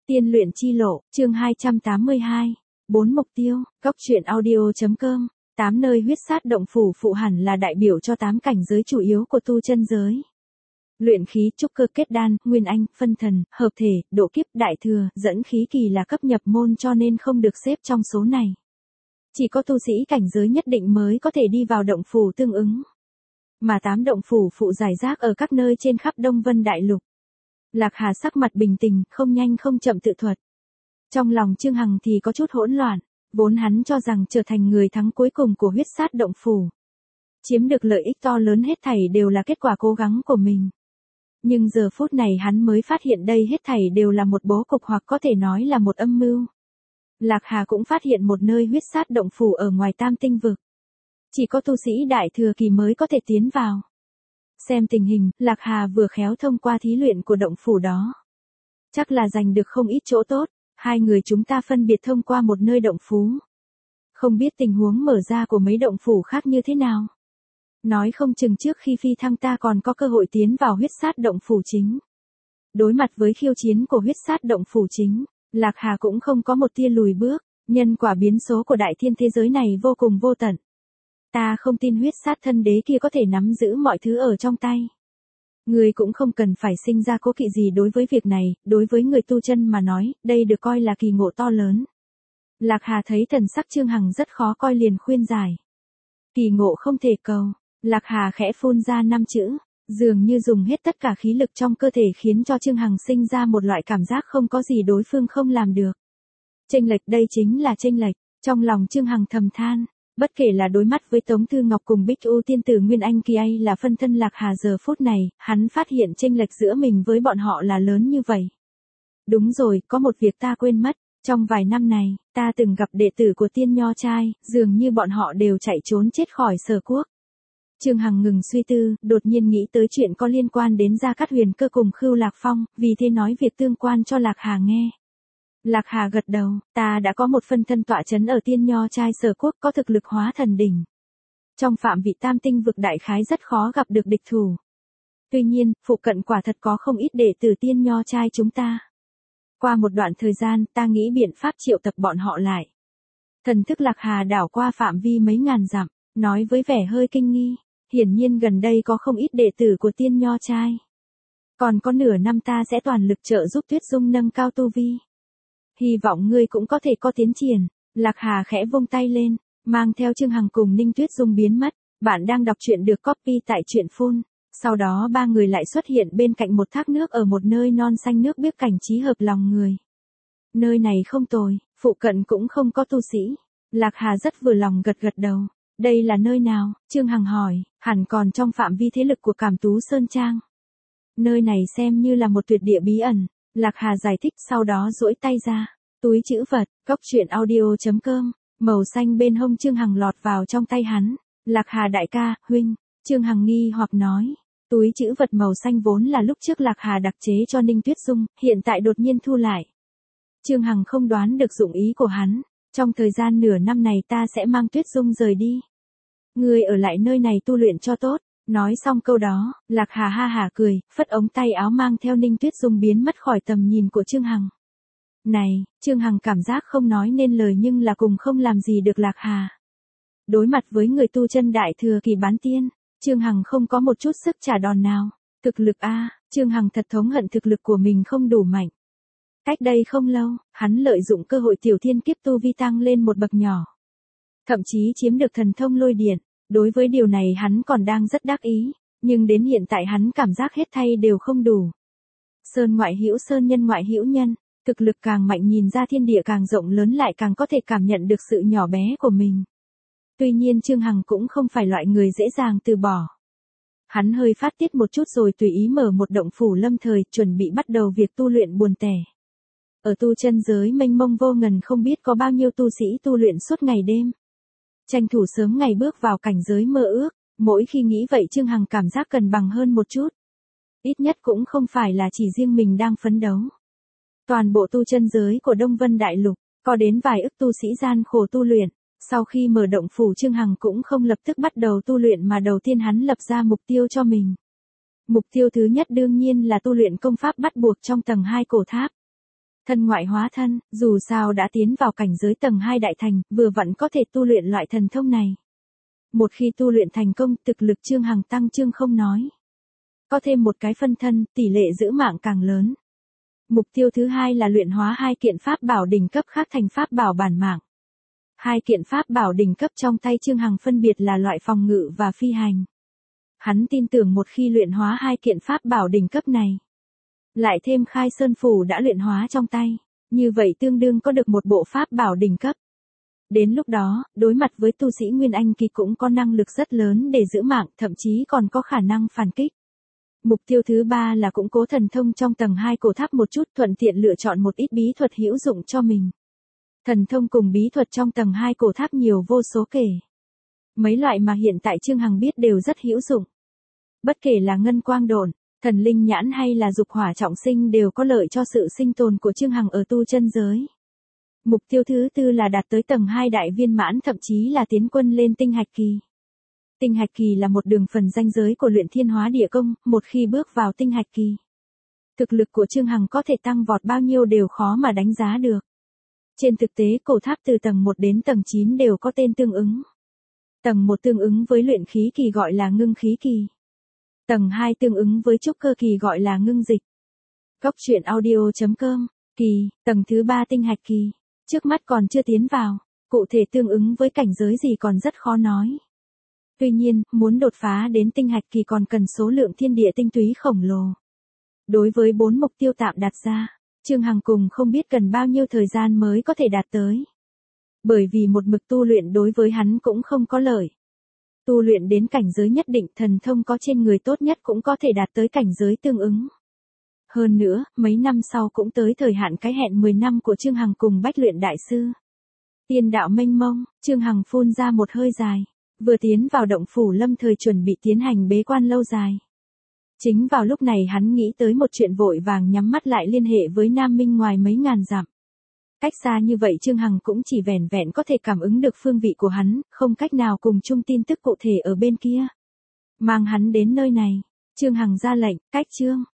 Tiên luyện chi lộ, chương 282. 4 mục tiêu, Cốc truyện audio.com. 8 nơi huyết sát động phủ phụ hẳn là đại biểu cho 8 cảnh giới chủ yếu của tu chân giới. Luyện khí, trúc cơ, kết đan, nguyên anh, phân thần, hợp thể, độ kiếp, đại thừa, dẫn khí kỳ là cấp nhập môn cho nên không được xếp trong số này. Chỉ có tu sĩ cảnh giới nhất định mới có thể đi vào động phủ tương ứng. Mà 8 động phủ phụ rải rác ở các nơi trên khắp Đông Vân Đại Lục. Lạc Hà sắc mặt bình tĩnh, không nhanh không chậm tự thuật. Trong lòng Trương Hằng thì có chút hỗn loạn, vốn hắn cho rằng trở thành người thắng cuối cùng của huyết sát động phủ. Chiếm được lợi ích to lớn hết thảy đều là kết quả cố gắng của mình. Nhưng giờ phút này hắn mới phát hiện đây hết thảy đều là một bố cục hoặc có thể nói là một âm mưu. Lạc Hà cũng phát hiện một nơi huyết sát động phủ ở ngoài Tam Tinh Vực. Chỉ có tu sĩ đại thừa kỳ mới có thể tiến vào. Xem tình hình, Lạc Hà vừa khéo thông qua thí luyện của động phủ đó. Chắc là giành được không ít chỗ tốt, hai người chúng ta phân biệt thông qua một nơi động phủ. Không biết tình huống mở ra của mấy động phủ khác như thế nào. Nói không chừng trước khi phi thăng ta còn có cơ hội tiến vào huyết sát động phủ chính. Đối mặt với khiêu chiến của huyết sát động phủ chính, Lạc Hà cũng không có một tia lùi bước, nhân quả biến số của đại thiên thế giới này vô cùng vô tận. Ta không tin huyết sát thân đế kia có thể nắm giữ mọi thứ ở trong tay. Người cũng không cần phải sinh ra cố kỵ gì đối với việc này, đối với người tu chân mà nói, đây được coi là kỳ ngộ to lớn. Lạc Hà thấy thần sắc Trương Hằng rất khó coi liền khuyên giải. Kỳ ngộ không thể cầu, Lạc Hà khẽ phun ra 5 chữ, dường như dùng hết tất cả khí lực trong cơ thể khiến cho Trương Hằng sinh ra một loại cảm giác không có gì đối phương không làm được. Chênh lệch, đây chính là chênh lệch, trong lòng Trương Hằng thầm than. Bất kể là đối mắt với Tống Thư Ngọc cùng Bích U tiên tử Nguyên Anh kỳ hay là phân thân Lạc Hà giờ phút này, hắn phát hiện chênh lệch giữa mình với bọn họ là lớn như vậy. Đúng rồi, có một việc ta quên mất, trong vài năm này, ta từng gặp đệ tử của Tiên Nho trai, dường như bọn họ đều chạy trốn chết khỏi Sở Quốc. Trương Hằng ngừng suy tư, đột nhiên nghĩ tới chuyện có liên quan đến Gia Cát Huyền Cơ cùng Khưu Lạc Phong, vì thế nói việc tương quan cho Lạc Hà nghe. Lạc Hà gật đầu, ta đã có một phân thân tọa chấn ở Tiên Nho trai Sở Quốc có thực lực hóa thần đỉnh. Trong phạm vị Tam Tinh Vực đại khái rất khó gặp được địch thủ. Tuy nhiên, phụ cận quả thật có không ít đệ tử Tiên Nho trai chúng ta. Qua một đoạn thời gian, ta nghĩ biện pháp triệu tập bọn họ lại. Thần thức Lạc Hà đảo qua phạm vi mấy ngàn dặm, nói với vẻ hơi kinh nghi, hiển nhiên gần đây có không ít đệ tử của Tiên Nho trai. Còn có nửa năm ta sẽ toàn lực trợ giúp Tuyết Dung nâng cao tu vi. Hy vọng ngươi cũng có thể có tiến triển. Lạc Hà khẽ vung tay lên, mang theo Trương Hằng cùng Ninh Tuyết Dung biến mất. Bạn đang đọc truyện được copy tại truyện phun. Sau đó ba người lại xuất hiện bên cạnh một thác nước ở một nơi non xanh nước biếc cảnh trí hợp lòng người. Nơi này không tồi, phụ cận cũng không có tu sĩ. Lạc Hà rất vừa lòng gật gật đầu. Đây là nơi nào? Trương Hằng hỏi, hẳn còn trong phạm vi thế lực của Cảm Tú Sơn Trang. Nơi này xem như là một tuyệt địa bí ẩn. Lạc Hà giải thích sau đó duỗi tay ra. Túi trữ vật, Cốc truyện audio.com, màu xanh bên hông Trương Hằng lọt vào trong tay hắn. Lạc Hà đại ca, huynh, Trương Hằng nghi hoặc nói. Túi trữ vật màu xanh vốn là lúc trước Lạc Hà đặc chế cho Ninh Tuyết Dung, hiện tại đột nhiên thu lại. Trương Hằng không đoán được dụng ý của hắn. Trong thời gian nửa năm này ta sẽ mang Tuyết Dung rời đi. Ngươi ở lại nơi này tu luyện cho tốt. Nói xong câu đó, Lạc Hà ha hả cười, phất ống tay áo mang theo Ninh Tuyết Dung biến mất khỏi tầm nhìn của Trương Hằng. Này, Trương Hằng cảm giác không nói nên lời nhưng là cùng không làm gì được Lạc Hà. Đối mặt với người tu chân đại thừa kỳ bán tiên, Trương Hằng không có một chút sức trả đòn nào. Thực lực a, Trương Hằng thật thống hận thực lực của mình không đủ mạnh. Cách đây không lâu, hắn lợi dụng cơ hội tiểu thiên kiếp tu vi tăng lên một bậc nhỏ. Thậm chí chiếm được thần thông lôi điện. Đối với điều này hắn còn đang rất đắc ý, nhưng đến hiện tại hắn cảm giác hết thảy đều không đủ. Sơn ngoại hữu sơn, nhân ngoại hữu nhân, thực lực càng mạnh nhìn ra thiên địa càng rộng lớn lại càng có thể cảm nhận được sự nhỏ bé của mình. Tuy nhiên Trương Hằng cũng không phải loại người dễ dàng từ bỏ. Hắn hơi phát tiết một chút rồi tùy ý mở một động phủ lâm thời, chuẩn bị bắt đầu việc tu luyện buồn tẻ. Ở tu chân giới mênh mông vô ngần không biết có bao nhiêu tu sĩ tu luyện suốt ngày đêm. Tranh thủ sớm ngày bước vào cảnh giới mơ ước, mỗi khi nghĩ vậy Trương Hằng cảm giác cân bằng hơn một chút. Ít nhất cũng không phải là chỉ riêng mình đang phấn đấu. Toàn bộ tu chân giới của Đông Vân Đại Lục, có đến vài ức tu sĩ gian khổ tu luyện. Sau khi mở động phủ Trương Hằng cũng không lập tức bắt đầu tu luyện mà đầu tiên hắn lập ra mục tiêu cho mình. Mục tiêu thứ nhất đương nhiên là tu luyện công pháp bắt buộc trong tầng 2 cổ tháp. Thân ngoại hóa thân, dù sao đã tiến vào cảnh giới tầng 2 đại thành, vừa vặn có thể tu luyện loại thần thông này. Một khi tu luyện thành công, thực lực Trương Hằng tăng trương không nói. Có thêm một cái phân thân, tỷ lệ giữ mạng càng lớn. Mục tiêu thứ hai là luyện hóa 2 kiện pháp bảo đỉnh cấp khác thành pháp bảo bản mạng. 2 kiện pháp bảo đỉnh cấp trong tay Trương Hằng phân biệt là loại phòng ngự và phi hành. Hắn tin tưởng một khi luyện hóa 2 kiện pháp bảo đỉnh cấp này, lại thêm Khai Sơn Phủ đã luyện hóa trong tay, như vậy tương đương có được một bộ pháp bảo đỉnh cấp. Đến lúc đó, đối mặt với tu sĩ Nguyên Anh kỳ cũng có năng lực rất lớn để giữ mạng, thậm chí còn có khả năng phản kích. Mục tiêu thứ ba là củng cố thần thông trong tầng 2 cổ tháp một chút, thuận tiện lựa chọn một ít bí thuật hữu dụng cho mình. Thần thông cùng bí thuật trong tầng 2 cổ tháp nhiều vô số kể. Mấy loại mà hiện tại Trương Hằng biết đều rất hữu dụng. Bất kể là ngân quang độn, thần linh nhãn hay là dục hỏa trọng sinh đều có lợi cho sự sinh tồn của Trương Hằng ở tu chân giới. Mục tiêu thứ tư là đạt tới tầng 2 đại viên mãn, thậm chí là tiến quân lên tinh hạch kỳ. Tinh hạch kỳ là một đường phần ranh giới của luyện thiên hóa địa công, một khi bước vào tinh hạch kỳ, thực lực của Trương Hằng có thể tăng vọt bao nhiêu đều khó mà đánh giá được. Trên thực tế cổ tháp từ tầng 1 đến tầng 9 đều có tên tương ứng. Tầng 1 tương ứng với luyện khí kỳ gọi là ngưng khí kỳ. Tầng 2 tương ứng với trúc cơ kỳ gọi là ngưng dịch. Góc truyện audio.com, kỳ, tầng thứ 3 tinh hạch kỳ, trước mắt còn chưa tiến vào, cụ thể tương ứng với cảnh giới gì còn rất khó nói. Tuy nhiên, muốn đột phá đến tinh hạch kỳ còn cần số lượng thiên địa tinh túy khổng lồ. Đối với 4 mục tiêu tạm đặt ra, Trương Hằng cùng không biết cần bao nhiêu thời gian mới có thể đạt tới. Bởi vì một mực tu luyện đối với hắn cũng không có lợi. Tu luyện đến cảnh giới nhất định, thần thông có trên người tốt nhất cũng có thể đạt tới cảnh giới tương ứng. Hơn nữa, mấy năm sau cũng tới thời hạn cái hẹn 10 năm của Trương Hằng cùng Bách Luyện Đại Sư. Tiên đạo mênh mông, Trương Hằng phun ra một hơi dài, vừa tiến vào động phủ lâm thời chuẩn bị tiến hành bế quan lâu dài. Chính vào lúc này hắn nghĩ tới một chuyện, vội vàng nhắm mắt lại liên hệ với Nam Minh ngoài mấy ngàn dặm. Cách xa như vậy Trương Hằng cũng chỉ vẻn vẹn có thể cảm ứng được phương vị của hắn, không cách nào cùng chung tin tức cụ thể ở bên kia. Mang hắn đến nơi này, Trương Hằng ra lệnh, cách Trương,